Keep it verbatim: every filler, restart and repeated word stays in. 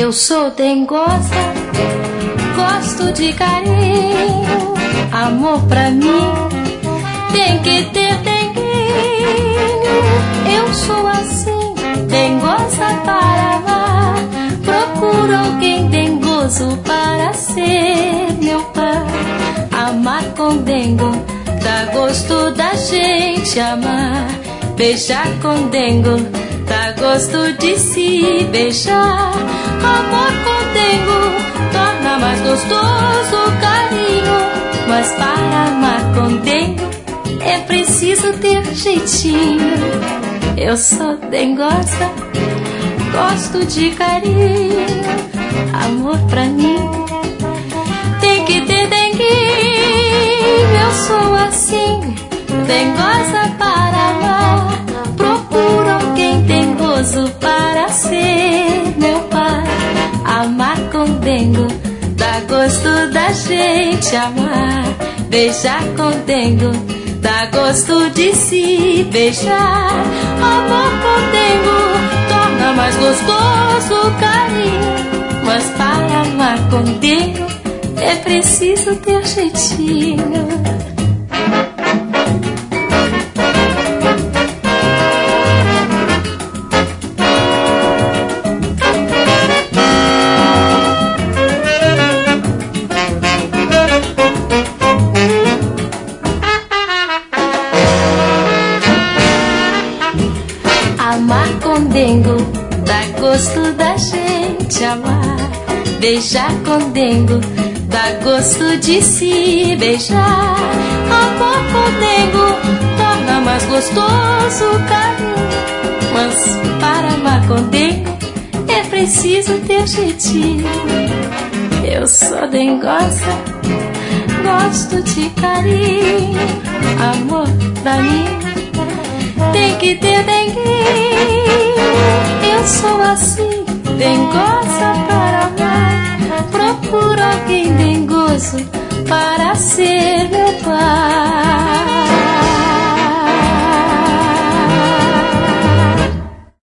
Eu sou dengosa, gosto de carinho, amor pra mim tem que ter denguinho. Eu sou assim, dengosa para amar, procuro alguém dengoso para ser meu par. Amar com dengo, dá gosto da gente amar. Beijar com dengo, dá gosto de se beijar. Amor com dengo torna mais gostoso o carinho. Mas para amar com dengo é preciso ter jeitinho. Eu sou dengosa, gosto de carinho, amor pra mim tem que ter denguinho. Eu sou assim, dengosa para amar, procuro alguém dengoso para ser meu par. Amar com dengo, dá gosto da gente amar. Beijar com dengo, dá gosto de se beijar. Amor com dengo torna mais gostoso o carinho. Mas para amar com dengo é preciso ter jeitinho. Amar com dengo, dá gosto da gente amar. Beijar com dengo, dá gosto de se beijar. Amor com dengo torna mais gostoso o carinho. Mas para amar com dengo é preciso ter jeitinho. Eu sou dengosa, gosto de carinho, amor pra mim tem que ter denguinho. Eu sou assim, dengosa para amar, procuro alguém dengoso para ser meu par.